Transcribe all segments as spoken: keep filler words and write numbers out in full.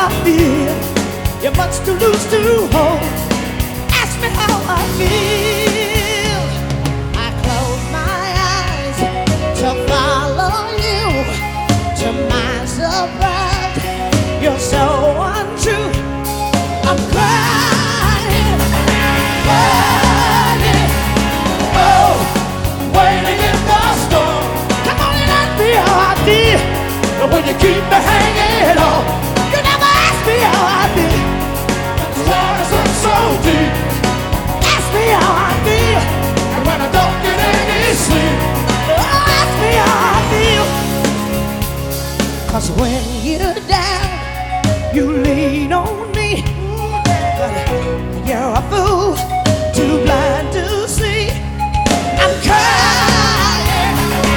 I feel. You're much too loose to hold. Ask me how I feel. I close my eyes to follow you. To my surprise, you're so untrue. I'm crying, crying, oh, waiting in the storm. Come on and ask me how I feel. When you keep me hanging on, you never ask me how I feel. The waters are so deep. Ask me how I feel. And when I don't get any sleep, oh, ask me how I feel. 'Cause when you're down, you lean on me. But you're a fool, too blind to see. I'm crying,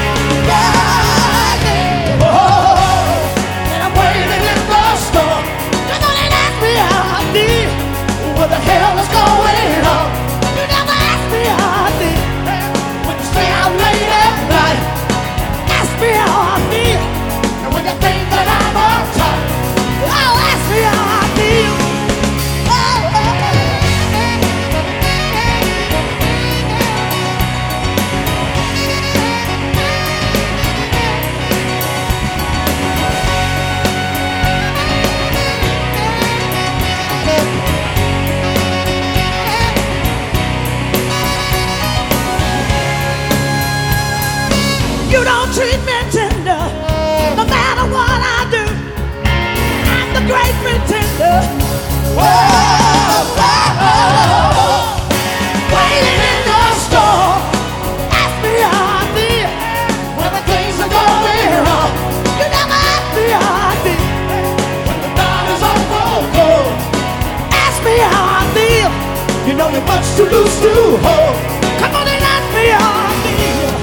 crying, oh, and I'm waiting in the storm. Come on and ask me how I feel. What the hell is going on? You never ask me how I feel. When you stay out late at night, ask me how I feel. And when you think that I'm uptight, oh, ask me how I feel. Oh, oh, oh. You don't treat me tender, no matter what I do. I'm the great pretender. Whoa, whoa, whoa. Waiting in the storm. Ask me how I feel. When the things are going wrong, you never ask me how I feel. When the night is on cold, ask me how I feel. You know you're much too loose to hold. Come on and ask me how I feel.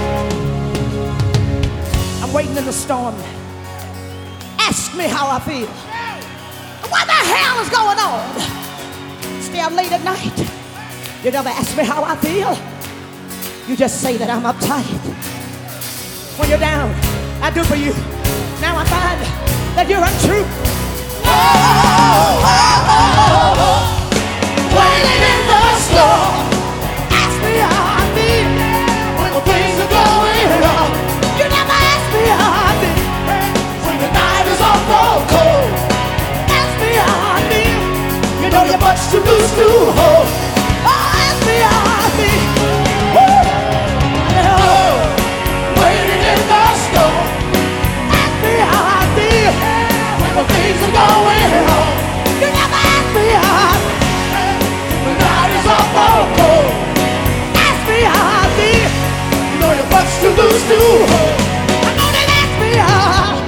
I'm waiting in the storm. Ask me how I feel. What the hell is going on? Stay out late at night. You never ask me how I feel. You just say that I'm uptight. When you're down, I do for you. Now I find that you're untrue. Oh, oh, oh, oh, oh. Waiting in the storm. Ask me how I feel. When the things are going wrong, you never ask me how I feel. When the night is awful cold, ask me how I feel. You know you're much too loose to hold. Oh, ask me how I feel. Woo! Oh, waiting in the storm. Ask me how I feel. When the things are going wrong, you never ask me how I feel. When the night is awful cold, ask me how I feel. You know you're much too loose to hold. Come on and ask me how I feel.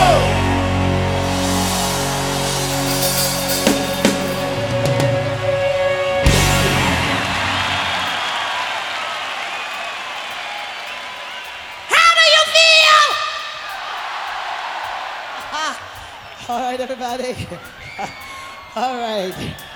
How do you feel? All right, everybody. All right.